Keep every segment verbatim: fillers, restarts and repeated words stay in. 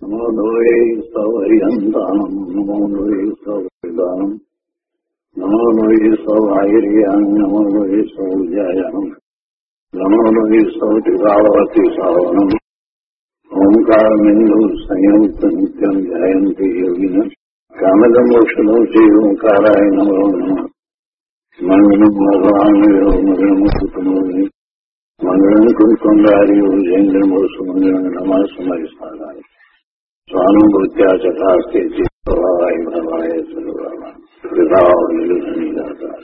નમો લોહે સૌર્યંતાનમ નમો લોહે સૌદાનમ નમો લોહે સૌર્યાન નમો લોહે સૌજાયાનમ નમો લોહે સૌતિભાવતી સાવનમ ઓમકાર બિંદુ સંયુક્ત નિત્યમ ધ્યાયંતિ યોગિન કામદમોક્ષનો છે ઓંકારાય નમો નમઃ મંગલમ ભગવાન મંગલમ કુટુંબી મંગલમ કુંકુંડાર્યો જૈન્દ્રમો સુમંગલમ નમઃ સમયસ્થાનાય સ્વાનુભૂત્યા ચકાસ્તે ચિત્તવાય ભવાય સર્વાય વિભાવ નિર્ધનિદાતા.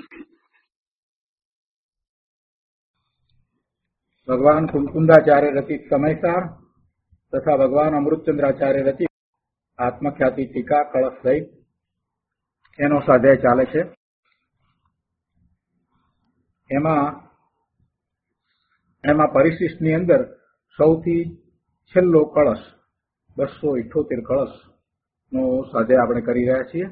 ભગવાન કુમકુંદાચાર્ય રચિત સમયસાર તથા ભગવાન અમૃતચંદ્રાચાર્ય રચિત આત્મખ્યાતિ ટીકા કળશ સહિત એનો સ્વાધ્યાય ચાલે છે. એમાં એમાં પરિશિષ્ટની અંદર સૌથી છેલ્લો કળશ બસો ઇઠોતેર કળશ નો સ્વાધ્યાય આપણે કરી રહ્યા છીએ.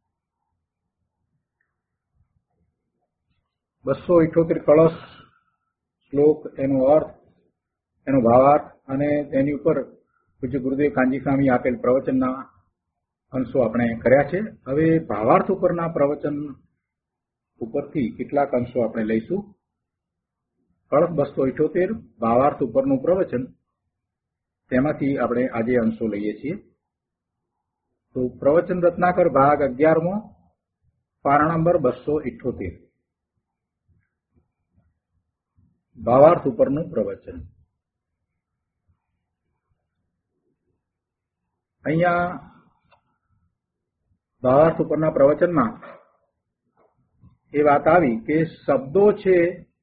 બસો ઇઠોતેર કળશ શ્લોક, એનો અર્થ, એનો ભાવાર્થ અને તેની ઉપર પૂજ્ય ગુરુદેવ કાનજી સ્વામી આપેલ પ્રવચનના અંશો આપણે કર્યા છે. હવે ભાવાર્થ ઉપરના પ્રવચન ઉપરથી કેટલાક અંશો આપણે લઈશું. કળશ બસો ઇઠોતેર ભાવાર્થ ઉપરનું પ્રવચન, તેમાંથી આપણે આજે અંશો લઈએ છીએ. તો પ્રવચન રત્નાકર ભાગ અગિયારમો, પારા નંબર બસો ઇઠોતેર, ભાવાર્થ ઉપરનું પ્રવચન. અહીંયા ભાવાર્થ ઉપરના પ્રવચનમાં એ વાત આવી કે શબ્દો છે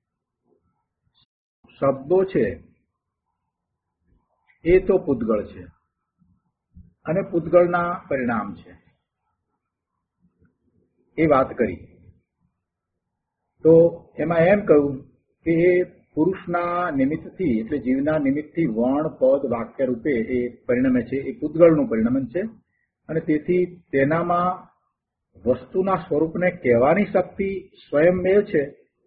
શબ્દો છે એ તો પૂતગળ છે અને પૂતગળના પરિણામ છે, એ વાત કરી. તો એમાં એમ કહ્યું કે એ પુરુષના નિમિત્તથી એટલે જીવના નિમિત્તથી વર્ણ, પદ, વાક્ય રૂપે એ પરિણમે છે, એ પૂતગળનું પરિણમન છે. અને તેથી તેનામાં વસ્તુના સ્વરૂપને કહેવાની શક્તિ સ્વયંમેવ છે.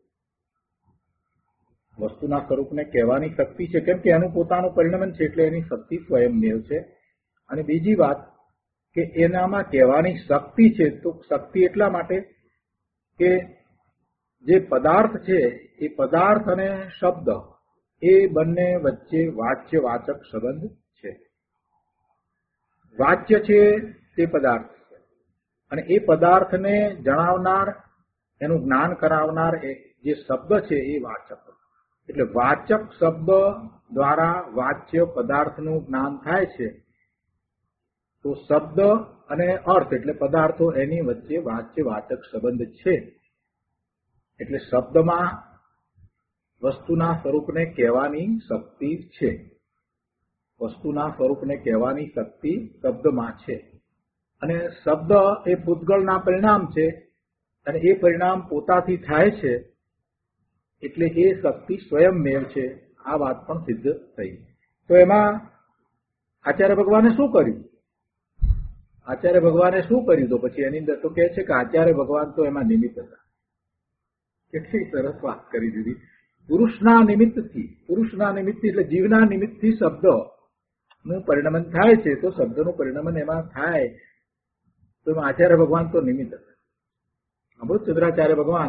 વસ્તુના સ્વરૂપને કહેવાની શક્તિ છે, કેમ કે એનું પોતાનું પરિણમન છે, એટલે એની શક્તિ સ્વયંમેવ છે. અને બીજી વાત કે એનામાં કહેવાની શક્તિ છે, તો શક્તિ એટલા માટે કે જે પદાર્થ છે એ પદાર્થ અને શબ્દ એ બંને વચ્ચે વાચ્ય વાચક સંબંધ છે. વાચ્ય છે તે પદાર્થ છે અને એ પદાર્થને જણાવનાર, એનું જ્ઞાન કરાવનાર જે શબ્દ છે એ વાચક. એટલે વાચક શબ્દ દ્વારા વાચ્ય પદાર્થનું જ્ઞાન થાય છે. તો શબ્દ અને અર્થ એટલે પદાર્થો એની વચ્ચે વાચ્ય વાચક સંબંધ છે. એટલે શબ્દમાં વસ્તુના સ્વરૂપને કહેવાની શક્તિ છે. વસ્તુના સ્વરૂપને કહેવાની શક્તિ શબ્દમાં છે. અને શબ્દ એ પૂતગળના પરિણામ છે અને એ પરિણામ પોતાથી થાય છે, એટલે એ શક્તિ સ્વયંમેવ છે. આ વાત પણ સિદ્ધ થઈ. તો એમાં આચાર્ય ભગવાને શું કર્યું? આચાર્ય ભગવાને શું કર્યું? તો પછી એની અંદર તો કહે છે કે આચાર્ય ભગવાન તો એમાં નિમિત્ત હતા. કેટલી સરસ વાત કરી દીધી. પુરુષના નિમિત્તથી, પુરુષના નિમિત્તથી એટલે જીવના નિમિત્તથી શબ્દનું પરિણમન થાય છે. તો શબ્દનું પરિણમન એમાં થાય તો એમાં આચાર્ય ભગવાન તો નિમિત્ત હતા. અમૃતચંદ્રાચાર્ય ભગવાન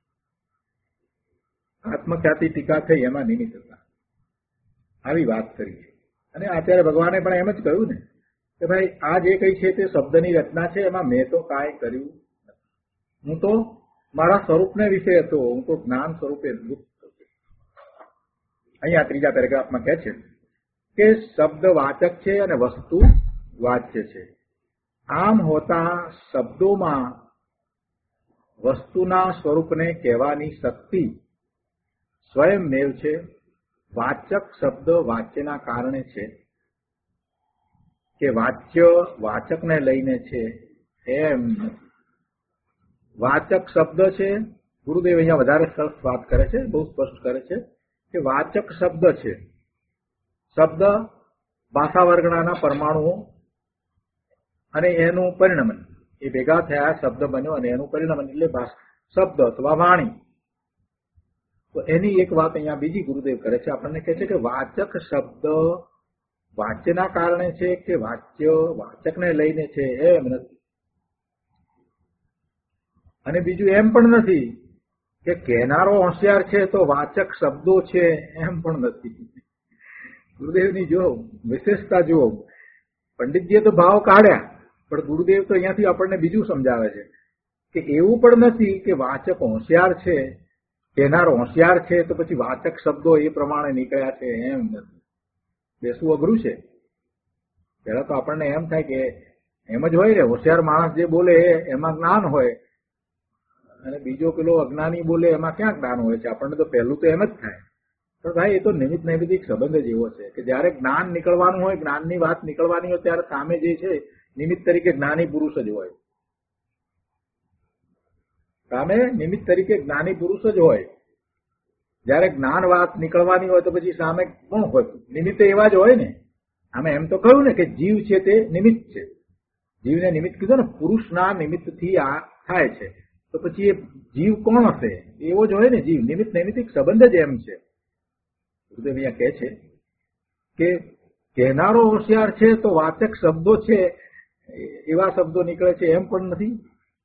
આત્મખ્યાતિ ટીકા થઈ એમાં નિમિત્ત હતા. આવી વાત કરી છે. અને આચાર્ય ભગવાને પણ એમ જ કહ્યું ને કે ભાઈ આ જે કઈ છે તે શબ્દની રચના છે, એમાં મેં તો કાંઈ કર્યું નથી. હું તો મારા સ્વરૂપને વિશે હતો, હું તો જ્ઞાન સ્વરૂપે મુક્ત હતો. અહીંયા ત્રીજા પેરેગ્રાફમાં કહે છે કે શબ્દ વાચક છે અને વસ્તુ વાચ્ય છે. આમ હોતા શબ્દોમાં વસ્તુના સ્વરૂપને કહેવાની શક્તિ સ્વયંમેવ છે. વાચક શબ્દ વાચ્યના કારણે છે કે વાચ્ય વાચકને લઈને છે એમ નથી. વાચક શબ્દ છે, ગુરુદેવ અહીંયા વધારે સરસ વાત કરે છે, બહુ સ્પષ્ટ કરે છે કે વાચક શબ્દ છે. શબ્દ ભાષા વર્ગણાના પરમાણુઓ અને એનું પરિણમન એ ભેગા થયા, શબ્દ બન્યો અને એનું પરિણમન એટલે શબ્દ અથવા વાણી. તો એની એક વાત અહીંયા બીજી ગુરુદેવ કરે છે, આપણને કહે છે કે વાચક શબ્દ વાચ્યના કારણે છે કે વાચ્ય વાચકને લઈને છે એમ નથી. અને બીજું એમ પણ નથી કે કહેનારો હોશિયાર છે તો વાચક શબ્દો છે એમ પણ નથી. ગુરુદેવની જો વિશેષતા જુઓ, પંડિતજીએ તો ભાવ કાઢ્યા, પણ ગુરુદેવ તો અહીંયાથી આપણને બીજું સમજાવે છે કે એવું પણ નથી કે વાચક હોશિયાર છે, કહેનારો હોશિયાર છે તો પછી વાચક શબ્દો એ પ્રમાણે નીકળ્યા છે એમ નથી. બેસવું અઘરું છે. પહેલા તો આપણને એમ થાય કે એમ જ હોય ને, હોશિયાર માણસ જે બોલે એમાં જ્ઞાન હોય અને બીજો પેલો અજ્ઞાની બોલે એમાં ક્યાં જ્ઞાન હોય છે. આપણને તો પહેલું તો એમ જ થાય. પણ ભાઈ એ તો નિમિત્ત નૈમિત્તિક સંબંધ જ એવો છે કે જયારે જ્ઞાન નીકળવાનું હોય, જ્ઞાનની વાત નીકળવાની હોય, ત્યારે સામે જે છે નિમિત્ત તરીકે જ્ઞાની પુરુષ જ હોય. સામે નિમિત્ત તરીકે જ્ઞાની પુરુષ જ હોય. જયારે જ્ઞાન વાત નીકળવાની હોય તો પછી સામે કોણ હોય? નિમિત્ત એવા જ હોય ને. આમે એમ તો કહ્યું ને કે જીવ છે તે નિમિત્ત છે. જીવને નિમિત્ત કીધું ને, પુરુષના નિમિત્તથી આ થાય છે. તો પછી એ જીવ કોણ હશે? એવો જ હોય ને જીવ. નિમિત્ત નૈમિત્તિક સંબંધ જ એમ છે. ગુરુદેવ અહીંયા કહે છે કે કહેનારો હોશિયાર છે તો વાચક શબ્દો છે એવા શબ્દો નીકળે છે એમ પણ નથી.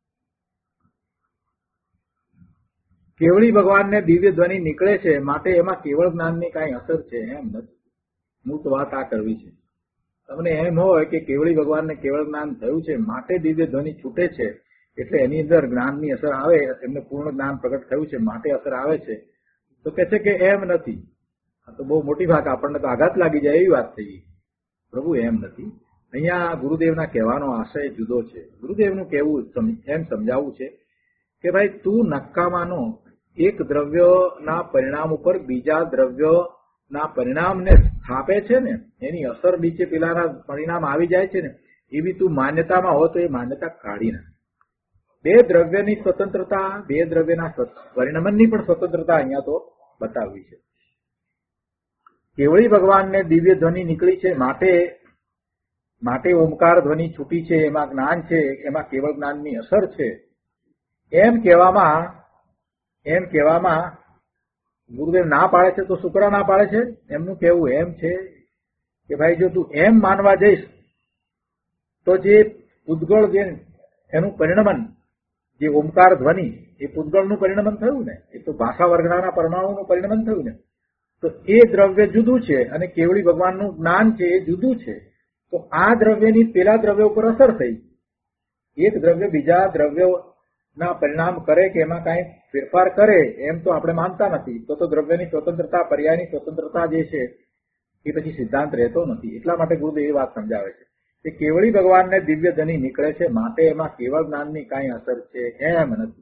કેવળી ભગવાનને દિવ્ય ધ્વનિ નીકળે છે માટે એમાં કેવળ જ્ઞાનની કાંઈ અસર છે એમ નથી. મૂળ તો વાત આ કરવી છે. તમને એમ હોય કે કેવળી ભગવાનને કેવળ જ્ઞાન થયું છે માટે દિવ્ય ધ્વનિ છૂટે છે એટલે એની અંદર જ્ઞાનની અસર આવે, એમને પૂર્ણ જ્ઞાન પ્રગટ થયું છે માટે અસર આવે છે, તો કહે છે કે એમ નથી. આ તો બહુ મોટી વાત, આપણને તો આઘાત લાગી જાય એવી વાત થઈ. પ્રભુ એમ નથી. અહીંયા ગુરુદેવના કહેવાનો આશય જુદો છે. ગુરુદેવનું કહેવું એમ સમજાવવું છે કે ભાઈ તું નક્કામાનો એક દ્રવ્યના પરિણામ ઉપર બીજા દ્રવ્યના પરિણામને સ્થાપે છે ને, એની અસર નીચે પેલાના પરિણામ આવી જાય છે ને, એવી તું માન્યતામાં હો તો એ માન્યતા કાઢી નાખ. બે દ્રવ્યની સ્વતંત્રતા, બે દ્રવ્યના પરિણમનની પણ સ્વતંત્રતા અહીંયા તો બતાવવી છે. કેવળી ભગવાનને દિવ્ય ધ્વનિ નીકળી છે માટે માટે ઓમકાર ધ્વનિ છૂટી છે, એમાં જ્ઞાન છે, એમાં કેવળ જ્ઞાનની અસર છે એમ કહેવામાં એમ કહેવામાં ગુરુદેવ ના પાડે છે તો શુક્ર ના પાડે છે. એમનું કહેવું એમ છે કે ભાઈ જો તું એમ માનવા જઈશ તો જે પૂતગળ જે એનું પરિણમન, જે ઓમકાર ધ્વનિ એ પૂતગળનું પરિણમન થયું ને, એ તો ભાષા વર્ગના પરમાણુનું પરિણમન થયું ને, તો એ દ્રવ્ય જુદું છે અને કેવળી ભગવાનનું જ્ઞાન છે એ જુદું છે. તો આ દ્રવ્યની પેલા દ્રવ્ય ઉપર અસર થઈ. એક દ્રવ્ય બીજા દ્રવ્યોના પરિણામ કરે કે એમાં કાંઈ ફેરફાર કરે એમ તો આપણે માનતા નથી. તો તો દ્રવ્યની સ્વતંત્રતા, પર્યાયની સ્વતંત્રતા જે છે એ પછી સિદ્ધાંત રહેતો નથી. એટલા માટે ગુરુદેવ એ વાત સમજાવે છે કે કેવળી ભગવાનને દિવ્ય ધ્વનિ નીકળે છે માટે એમાં કેવળ જ્ઞાનની કાંઈ અસર છે એમ નથી.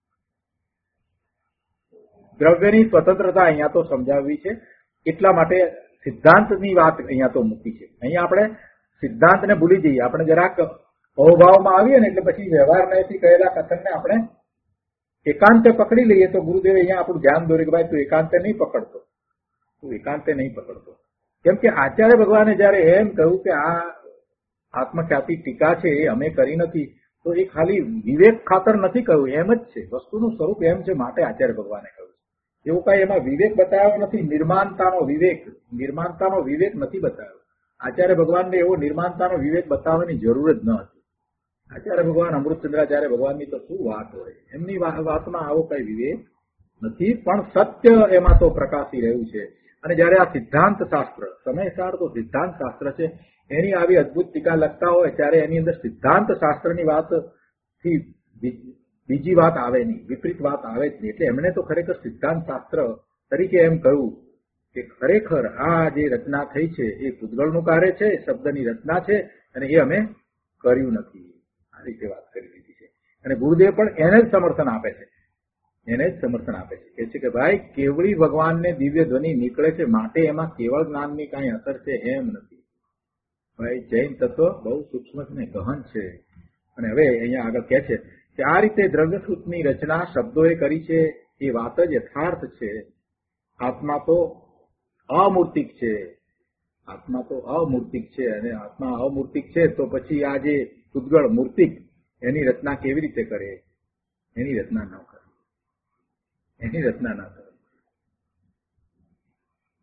દ્રવ્યની સ્વતંત્રતા અહીંયા તો સમજાવવી છે. એટલા માટે સિદ્ધાંતની વાત અહીંયા તો મૂકી છે. અહીંયા આપણે સિદ્ધાંતને ભૂલી જઈએ. આપણે જરાક અહોભાવમાં આવીએ ને એટલે પછી વ્યવહારથી કહેલા કથનને આપણે એકાંતે પકડી લઈએ તો ગુરુદેવે અહીંયા આપણું ધ્યાન દોર્યું કે ભાઈ તું એકાંતે નહીં પકડતો, તું એકાંતે નહીં પકડતો. કેમ કે આચાર્ય ભગવાને જયારે એમ કહ્યું કે આ આત્મખ્યાતિ ટીકા છે એ અમે કરી નથી, તો એ ખાલી વિવેક ખાતર નથી કહ્યું, એમ જ છે. વસ્તુનું સ્વરૂપ એમ છે માટે આચાર્ય ભગવાને કહ્યું. એવું કઈ એમાં વિવેક બતાવ્યો નથી. નિર્માણતાનો વિવેક નિર્માણતાનો વિવેક નથી બતાવ્યો. આચાર્ય ભગવાનને એવો નિર્માણતાનો વિવેક બતાવવાની જરૂર જ ન હતી. આચાર્ય ભગવાન, અમૃતચંદ્રાચાર્ય ભગવાનની તો શું વાત હોય, એમની વાતમાં આવો કઈ વિવેક નથી. પણ સત્ય એમાં તો પ્રકાશી રહ્યું છે. અને જયારે આ સિદ્ધાંત શાસ્ત્ર, સમયસાર તો સિદ્ધાંત શાસ્ત્ર છે, એની આવી અદભુત ટીકા લખતા હોય ત્યારે એની અંદર સિદ્ધાંત શાસ્ત્રની વાતથી બીજી વાત આવે નહીં, વિપરીત વાત આવે જ નહીં. એટલે એમણે તો ખરેખર સિદ્ધાંત શાસ્ત્ર તરીકે એમ કહ્યું કે ખરેખર આ જે રચના થઈ છે એ પૂતગળનું કાર્ય છે, શબ્દની રચના છે અને એ અમે કર્યું નથી. આ રીતે વાત કરી દીધી છે. અને ગુરુદેવ પણ એને જ સમર્થન આપે છે એને જ સમર્થન આપે છે કે છે કે ભાઈ કેવળી ભગવાનને દિવ્ય ધ્વનિ નીકળે છે માટે એમાં કેવળ જ્ઞાનની કાંઈ અસર છે એમ નથી. ભાઈ જૈન તત્વ બહુ સૂક્ષ્મ અને ગહન છે. અને હવે અહીંયા આગળ કહે છે કે આ રીતે દ્રવ્યસૂત્રની રચના શબ્દોએ કરી છે એ વાત જ યથાર્થ છે. આત્મા તો અમૂર્તિક છે, આત્મા તો અમૂર્તિક છે અને આત્મા અમૂર્તિક છે તો પછી આ જે પૂતગળ મૂર્તિક એની રચના કેવી રીતે કરે? એની રચના ન કરે, એની રચના ન કરે.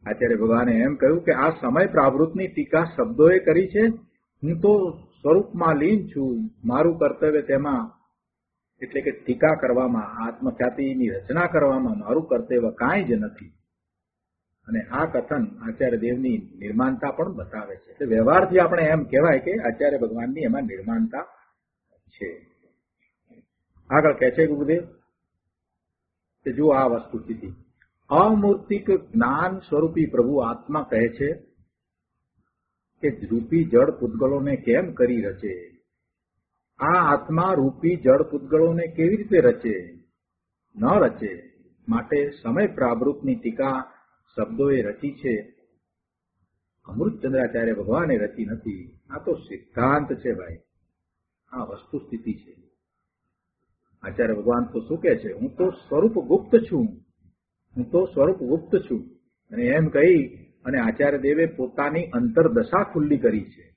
આચાર્ય ભગવાને એમ કહ્યું કે આ સમય પ્રાવૃતની ટીકા શબ્દોએ કરી છે. હું તો સ્વરૂપમાં લીન છું. મારું કર્તવ્ય તેમાં એટલે કે ટીકા કરવામાં, આત્મખ્યાતિની રચના કરવામાં મારું કર્તવ્ય કાંઈ જ નથી. અને આ કથન આચાર્ય દેવની નિર્માણતા પણ બતાવે છે. એટલે વ્યવહારથી આપણે એમ કહેવાય કે આચાર્ય ભગવાનની એમાં નિર્માણતા છે. આગળ કહે છે ગુરુદેવ કે જો આ વસ્તુ સ્થિતિ અમૂર્તિક જ્ઞાન સ્વરૂપી પ્રભુ આત્મા કહે છે કે રૂપી જળ પૂતગલોને કેમ કરી રચે? આ આત્મા રૂપી જળ પૂતગલોને કેવી રીતે રચે? ન રચે. માટે સમય પ્રાવૃતની ટીકા શબ્દોએ રચી છે. અમૃતચંદ્રાચાર્ય ભગવાને રચી નથી. આ તો સિદ્ધાંત છે ભાઈ, આ વસ્તુ સ્થિતિ છે. આચાર્ય ભગવાન તો શું કે છે? હું તો સ્વરૂપ ગુપ્ત છું, હું તો સ્વરૂપ ગુપ્ત છું. અને એમ કહી અને આચાર્ય દેવે પોતાની અંતરદશા ખુલ્લી કરી છે.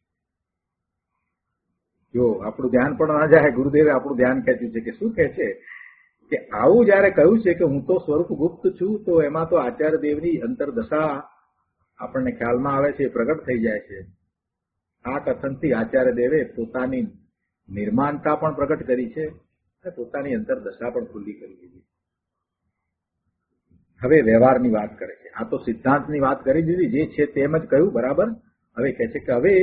જો આપણું ધ્યાન પણ ના જાય, ગુરુદેવે આપણું ધ્યાન ખેંચ્યું છે કે શું કહે છે કે આવું જયારે કહ્યું છે કે હું તો સ્વરૂપ ગુપ્ત છું, તો એમાં તો આચાર્ય દેવની અંતરદશા આપણને ખ્યાલમાં આવે છે, પ્રગટ થઈ જાય છે. આ કથનથી આચાર્ય દેવે પોતાની નિર્માણતા પણ પ્રગટ કરી છે અને પોતાની અંતરદશા પણ ખુલ્લી કરી દીધી. હવે વ્યવહારની વાત કરે છે. આ તો સિદ્ધાંતની વાત કરી દીધી, જે છે તેમ જ કહ્યું, બરાબર. હવે કહે છે કે હવે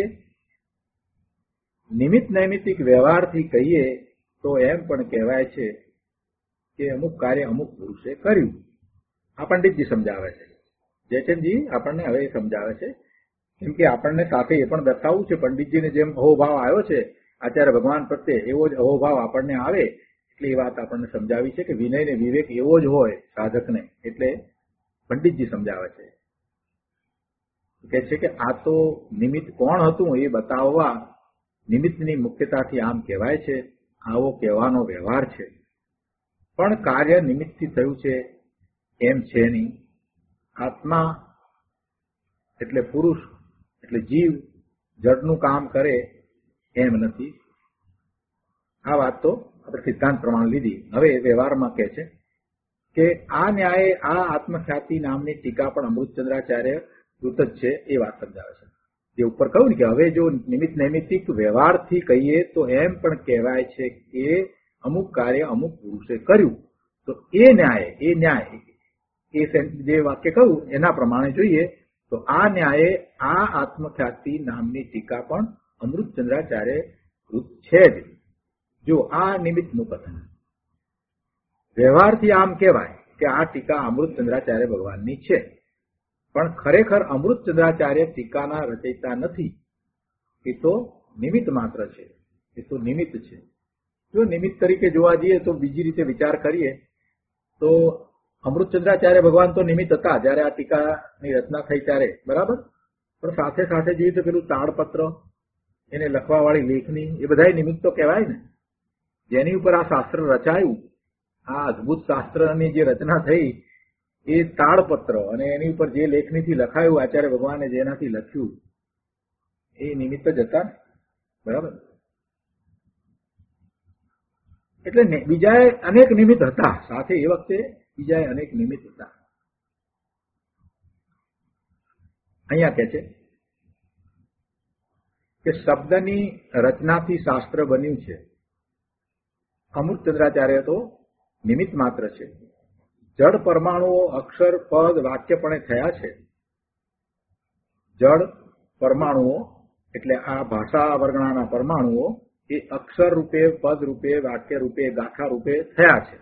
નિમિત્ત નૈમિત્તિક વ્યવહારથી કહીએ તો એમ પણ કહેવાય છે કે અમુક કાર્ય અમુક પુરુષે કર્યું. આ પંડિતજી સમજાવે છે. જયચંદજી આપણને હવે સમજાવે છે, કેમ કે આપણને સાથે એ પણ દર્શાવવું છે, પંડિતજીને જેમ અહોભાવ આવ્યો છે આચાર્ય ભગવાન પ્રત્યે, એવો જ અહોભાવ આપણને આવે. એટલે એ વાત આપણને સમજાવી છે કે વિનય ને વિવેક એવો જ હોય સાધકને, એટલે પંડિતજી સમજાવે છે. કહે છે કે આ તો નિમિત્ત કોણ હતું એ બતાવવા નિમિત્તની મુખ્યતાથી આમ કહેવાય છે. આવો કહેવાનો વ્યવહાર છે. પણ કાર્ય નિમિત્તથી થયું છે એમ છે નહીં. આત્મા એટલે પુરુષ એટલે જીવ જડનું કામ કરે એમ નથી. આ વાત તો આપણે સિદ્ધાંત પ્રમાણે લીધી. હવે વ્યવહારમાં કહે છે કે આ ન્યાયે આ આત્મખ્યાતિ નામની ટીકા પણ અમૃતચંદ્રાચાર્ય કૃત જ છે, એ વાત સમજાવે છે. જે ઉપર કહ્યું ને કે હવે જો નિમિત્ત નૈમિત્તિક વ્યવહારથી કહીએ તો એમ પણ કહેવાય છે કે અમુક કાર્ય અમુક પુરુષે કર્યું. તો એ ન્યાય એ ન્યાય એ જે વાક્ય કહ્યું એના પ્રમાણે જોઈએ તો આ ન્યાયે આ આત્મખ્યાતિ નામની ટીકા પણ અમૃતચંદ્રાચાર્ય કૃત છે જ. જો આ નિમિત્તનું કથન વ્યવહારથી આમ કહેવાય કે આ ટીકા અમૃતચંદ્રાચાર્ય ભગવાનની છે, પણ ખરેખર અમૃતચંદ્રાચાર્ય ટીકાના રચયિતા નથી. એ તો નિમિત્ત માત્ર છે, એ તો નિમિત્ત છે. જો નિમિત્ત તરીકે જોવા જઈએ તો બીજી રીતે વિચાર કરીએ તો અમૃતચંદ્રાચાર્ય ભગવાન તો નિમિત્ત હતા જયારે આ ટીકાની રચના થઈ ત્યારે, બરાબર. પણ સાથે સાથે જોઈએ તો પેલું તાડપત્ર, એને લખવા વાળી લેખની, એ બધા નિમિત્ત તો કહેવાય ને. જેની ઉપર આ શાસ્ત્ર રચાયું, આ અદભુત શાસ્ત્રની જે રચના થઈ એ તાડપત્ર, અને એની ઉપર જે લેખનીથી લખાયું આચાર્ય ભગવાને જેનાથી લખ્યું એ નિમિત્ત જ હતા, બરાબર. એટલે બીજા અનેક નિમિત્ત હતા સાથે, એ વખતે બીજા અનેક નિમિત્ત હતા. અહીંયા કહે છે કે શબ્દની રચનાથી શાસ્ત્ર બન્યું છે. અમૃતચંદ્રાચાર્ય તો નિમિત્ત માત્ર છે. જડ પરમાણુઓ અક્ષર પદ વાક્યપણે થયા છે. જડ પરમાણુઓ એટલે આ ભાષા વર્ગણાના પરમાણુઓ એ અક્ષર રૂપે, પદ રૂપે, વાક્ય રૂપે, ગાથા રૂપે થયા છે.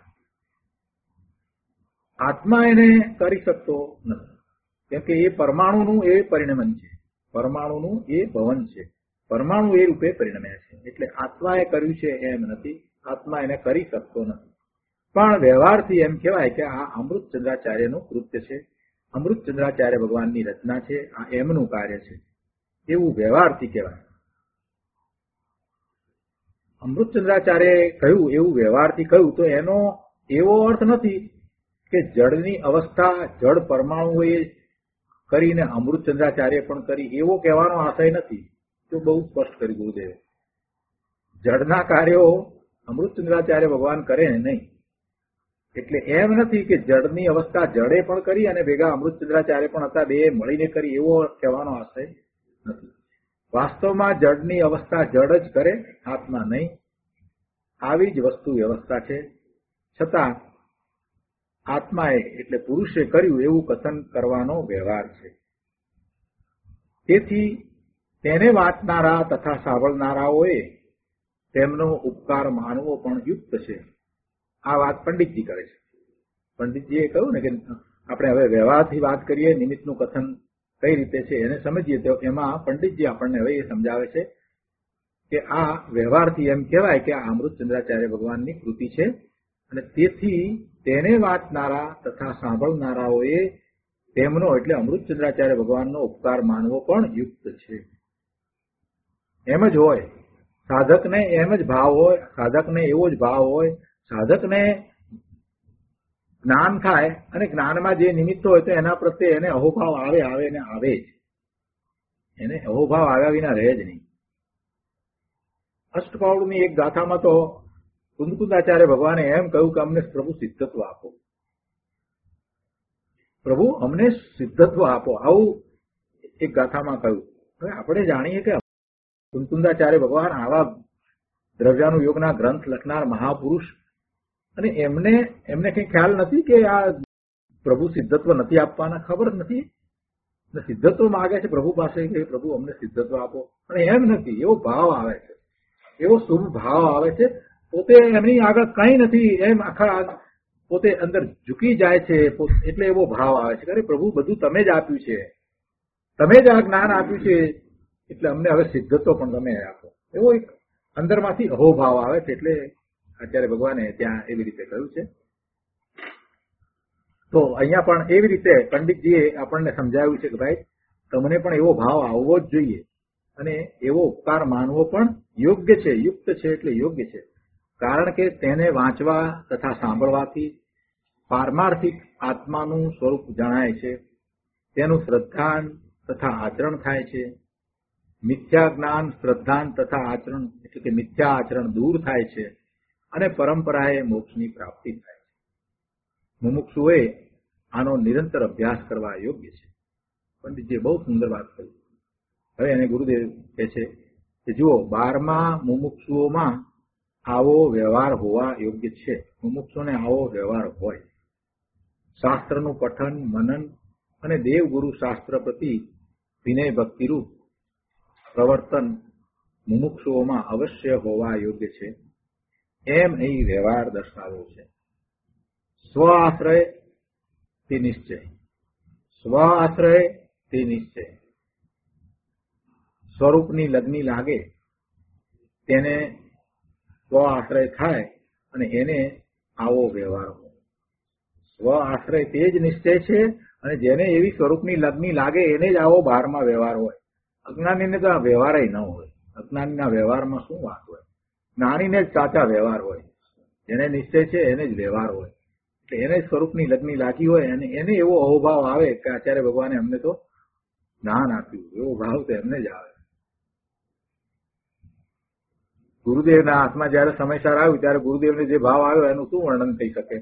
આત્મા એને કરી શકતો નથી, કેમ કે એ પરમાણુનું એ પરિણમન છે, પરમાણુનું એ ભવન છે, પરમાણુ એ રૂપે પરિણમ્યા છે. એટલે આત્માએ કર્યું છે એમ નથી, આત્મા એને કરી શકતો નથી. પણ વ્યવહારથી એમ કહેવાય કે આ અમૃતચંદ્રાચાર્યનું કૃત્ય છે, અમૃતચંદ્રાચાર્ય ભગવાનની રચના છે, આ એમનું કાર્ય છે, એવું વ્યવહારથી કહેવાય. અમૃતચંદ્રાચાર્યએ કહ્યું એવું વ્યવહારથી કહ્યું તો એનો એવો અર્થ નથી કે જળની અવસ્થા જળ પરમાણુઓએ કરીને અમૃતચંદ્રાચાર્ય પણ કરી, એવો કહેવાનો આશય નથી. તો બહુ સ્પષ્ટ કરી ગુરુદેવે. જળના કાર્યો અમૃતચંદ્રાચાર્ય ભગવાન કરે નહીં, એટલે એમ નથી કે જડની અવસ્થા જડે પણ કરી અને ભેગા અમૃતચંદ્રાચાર્ય પણ હતા, બે મળીને કરી, એવો કહેવાનો આશય નથી. વાસ્તવમાં જડની અવસ્થા જડ જ કરે, આત્મા નહીં. આવી જ વસ્તુ વ્યવસ્થા છે. છતાં આત્માએ એટલે પુરુષે કર્યું એવું કથન કરવાનો વ્યવહાર છે. તેથી તેને વાંચનારા તથા સાંભળનારાઓએ તેમનો ઉપકાર માનવો પણ યુક્ત છે. આ વાત પંડિતજી કરે છે. પંડિતજીએ કહ્યું ને કે આપણે હવે વ્યવહારથી વાત કરીએ, નિમિત્તનું કથન કઈ રીતે છે એને સમજીએ, તો એમાં પંડિતજી આપણને હવે એ સમજાવે છે કે આ વ્યવહારથી એમ કહેવાય કે આ અમૃતચંદ્રાચાર્ય ભગવાનની કૃતિ છે અને તેથી તેને વાંચનારા તથા સાંભળનારાઓએ તેમનો એટલે અમૃતચંદ્રાચાર્ય ભગવાનનો ઉપકાર માનવો પણ યુક્ત છે. એમ જ હોય, સાધકને એમ જ ભાવ હોય, સાધકને એવો જ ભાવ હોય, સાધકને જ્ઞાન થાય અને જ્ઞાનમાં જે નિમિત્તો હોય તો એના પ્રત્યે એને અહોભાવ આવે આવે ને આવે જ, એને અહોભાવ આવ્યા વિના રહે જ નહીં. અષ્ટપાવડની એક ગાથામાં તો કુંદકુંદાચાર્ય ભગવાને એમ કહ્યું કે અમને પ્રભુ સિદ્ધત્વ આપો, પ્રભુ અમને સિદ્ધત્વ આપો, આવું એક ગાથામાં કહ્યું. હવે આપણે જાણીએ કે કુંદકુંદાચાર્ય ભગવાન આવા દ્રવ્યાનું યોગના ગ્રંથ લખનાર મહાપુરુષ, અને એમને એમને કઈ ખ્યાલ નથી કે આ પ્રભુ સિદ્ધત્વ નથી આપવાના, ખબર નથી. સિદ્ધત્વ માગે છે પ્રભુ પાસે કે પ્રભુ અમને સિદ્ધત્વ આપો, અને એમ નથી, એવો ભાવ આવે છે, એવો શુભ ભાવ આવે છે. પોતે એમની આગળ કઈ નથી એમ આખા પોતે અંદર ઝૂકી જાય છે, એટલે એવો ભાવ આવે છે કે પ્રભુ બધું તમે જ આપ્યું છે, તમે જ આ જ્ઞાન આપ્યું છે, એટલે અમને હવે સિદ્ધત્વ પણ તમે આપો, એવો એક અંદરમાંથી અહોભાવ આવે છે. એટલે આચાર્ય ભગવાને ત્યાં એવી રીતે કહ્યું છે. તો અહીંયા પણ એવી રીતે પંડિતજીએ આપણને સમજાવ્યું છે કે ભાઈ તમને પણ એવો ભાવ આવવો જ જોઈએ અને એવો ઉપકાર માનવો પણ યોગ્ય છે, યુક્ત છે એટલે યોગ્ય છે. કારણ કે તેને વાંચવા તથા સાંભળવાથી પારમાર્થિક આત્માનું સ્વરૂપ જણાય છે, તેનું શ્રદ્ધાન તથા આચરણ થાય છે. મિથ્યા જ્ઞાન શ્રદ્ધાન તથા આચરણ એટલે કે મિથ્યા આચરણ દૂર થાય છે અને પરંપરાએ મોક્ષની પ્રાપ્તિ થાય છે. મુમુક્ષુએ આનો નિરંતર અભ્યાસ કરવા યોગ્ય છે. પંડિતજીએ બહુ સુંદર વાત કરી. હવે એને ગુરુદેવ કહે છે કે જુઓ, બારમા મુમુક્ષુઓમાં આવો વ્યવહાર હોવા યોગ્ય છે. મુમુક્ષુને આવો વ્યવહાર હોય. શાસ્ત્રનું પઠન મનન અને દેવગુરુ શાસ્ત્ર પ્રતિ વિનય ભક્તિરૂપ પ્રવર્તન મુમુક્ષુઓમાં અવશ્ય હોવા યોગ્ય છે, એમ અહીં વ્યવહાર દર્શાવ્યો છે. સ્વ આશ્રય તે નિશ્ચય, સ્વ આશ્રય તે નિશ્ચય. સ્વરૂપની લગ્ની લાગે તેને સ્વ આશ્રય થાય અને એને આવો વ્યવહાર હોય. સ્વ આશ્રય તે જ નિશ્ચય છે અને જેને એવી સ્વરૂપની લગ્ની લાગે એને જ આવો બહારમાં વ્યવહાર હોય. અજ્ઞાનીને તો આ વ્યવહાર ન હોય. અજ્ઞાનીના વ્યવહારમાં શું વાત હોય? જ્ઞાનીને જ સાચા વ્યવહાર હોય. જેને નિશ્ચય છે એને જ વ્યવહાર હોય. એટલે એને સ્વરૂપની લગ્ની લાગી હોય અને એને એવો અહોભાવ આવે કે આચાર્ય ભગવાને અમને તો જ્ઞાન આપ્યું, એવો ભાવ તો એમને જ આવે. ગુરુદેવના હાથમાં જયારે સમયસર આવ્યું ત્યારે ગુરુદેવને જે ભાવ આવ્યો એનું શું વર્ણન થઈ શકે?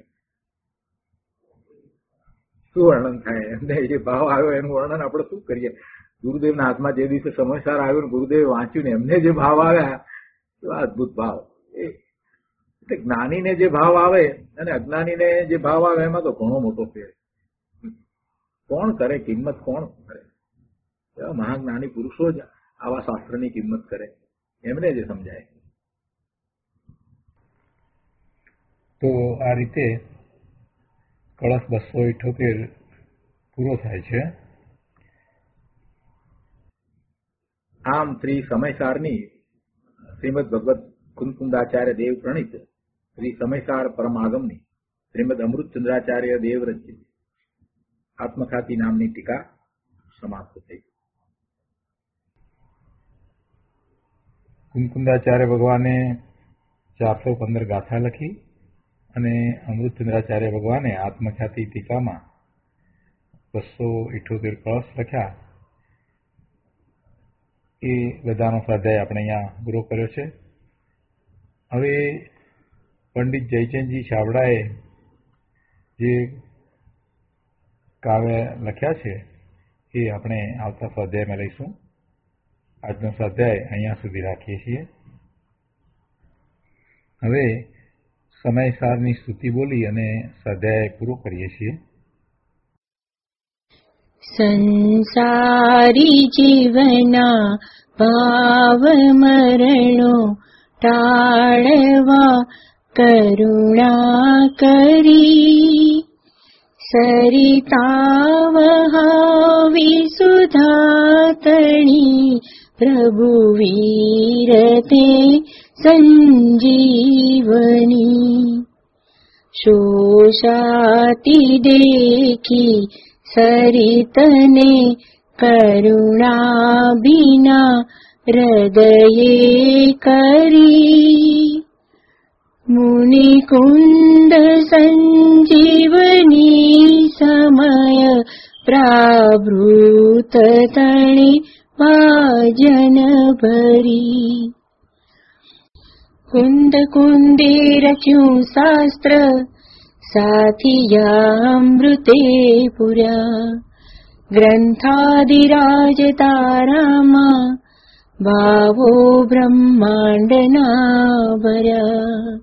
શું વર્ણન થાય? એમને જે ભાવ આવ્યો એનું વર્ણન આપણે શું કરીએ? ગુરુદેવના હાથમાં જે દિવસે સમયસર આવ્યું ને ગુરુદેવે વાંચ્યું ને એમને જે ભાવ આવ્યા, એવા અદભુત ભાવ. એટલે જ્ઞાનીને જે ભાવ આવે અને અજ્ઞાનીને જે ભાવ આવે એમાં તો ઘણો મોટો ફેર. કોણ કરે કિંમત? કોણ કરે? એવા મહાજ્ઞાની પુરુષો જ આવા શાસ્ત્રની કિંમત કરે, એમને જે સમજાય. તો આ રીતે કળશ બસો ઇઠોતેર પૂરો થાય છે. આમ શ્રી સમયસારની શ્રીમદ ભગવત કુંદકુંદાચાર્ય દેવ પ્રણીત શ્રી સમયસાર પરમાગમની શ્રીમદ અમૃતચંદ્રાચાર્ય દેવ રચિત આત્મખ્યાતિ નામની ટીકા સમાપ્ત થઈ. કુંદકુંદાચાર્ય ભગવાને ચારસો પંદર ગાથા લખી અને અમૃતચંદ્રાચાર્ય ભગવાને આત્મખ્યાતિ ટીકામાં બસો ઇઠોતેર કળશ લખ્યા. એ બધાનો સ્વાધ્યાય આપણે અહીંયા પૂરો કર્યો છે. હવે પંડિત જયચંદજી છાબડાએ જે કાવ્ય લખ્યા છે એ આપણે આવતા સ્વાધ્યાયમાં લઈશું. આજનો સ્વાધ્યાય અહીંયા સુધી રાખીએ છીએ. હવે સમયસારની સ્તુતિ બોલી અને સ્વાધ્યાય પૂરો કરીએ છીએ. સંસારી જીવના ભાવ મરણો ટાળવા કરુણા કરી, સરિતા વહાવી સુધા તણી, પ્રભુ વીરતે સંજીવની. શોષાતી દેખી સરિતને કરુણા બિના હૃદયે કરી, મુનિકુંડ સંજીવની સમય પ્રાવૃત તણે ભાજન ભરી. કુંદ કુંદે રચ્યું શાસ્ત્ર સાથિયામૃતે પુરા, ગ્રંથાદિરાજ તારામાં ભાવો બ્રહ્માંડના ભર્યા.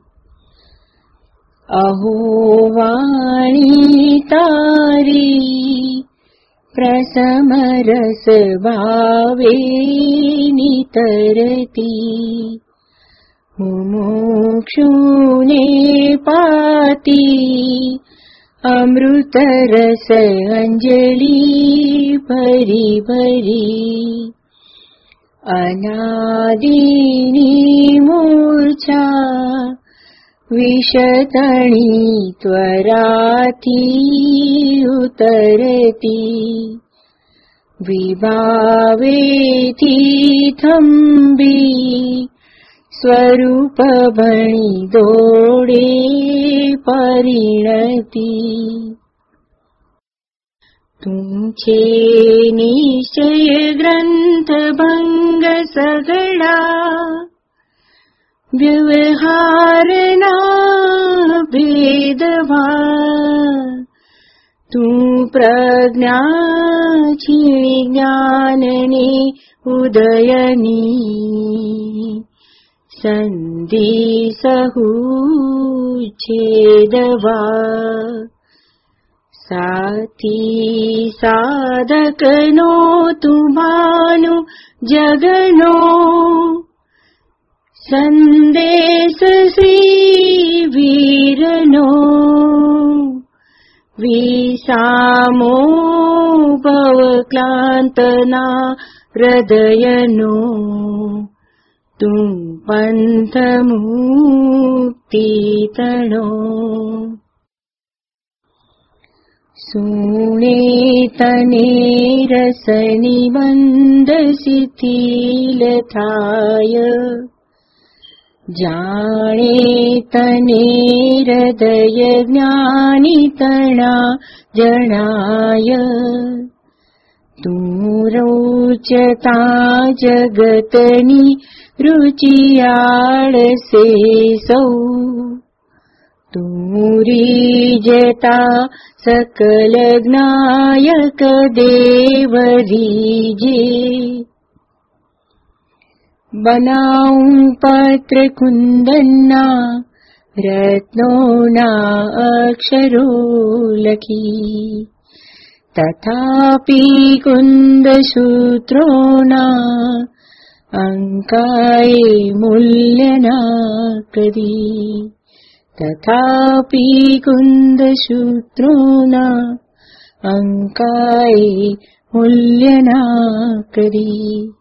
અહો વાણી તારી પ્રસમ રસ ભાવે નિતરતી, મુમુક્ષુને પાતી અમૃત રસ અંજલિ ભરી ભરી. અનાદિની મૂર્છા વિષતણી ત્વરાથી ઉતરતી, વિભાવેથી થંભી સ્વરૂપ ભણી દોડે પરિણતી. તું છે નિશ્ચય ગ્રંથ ભંગ સગળા, વ્યવહારના ભેદવા. તું પ્રજ્ઞા છીણી જ્ઞાનને ઉદયની, સંધિ સહુ છેદવા. સાથી સાધકનો તુમ્હાનો જગનો, સંદેશ શ્રી વીરનો. વિસામો ભવ ક્લાંતના હૃદયનો, તું પંથ મુક્તિ તણો. સુણે તને રસની બંધ શિથિલ થાય, જાણે તને હૃદય જ્ઞાની તણા જણાય. તું રોચતા જગતની રુચિયાળસે સૌ, તું રીજતા સકલ જ્ઞાયક દેવ રીજે. બનાવું પત્ર કુંદનના રત્નોના અક્ષરો લખી, તથાપી કુંદ સૂત્રોના અંકાએ મૂલ્યના કરી. તથાપી કુંદ સૂત્રોના અંકાએ મૂલ્યના કરી.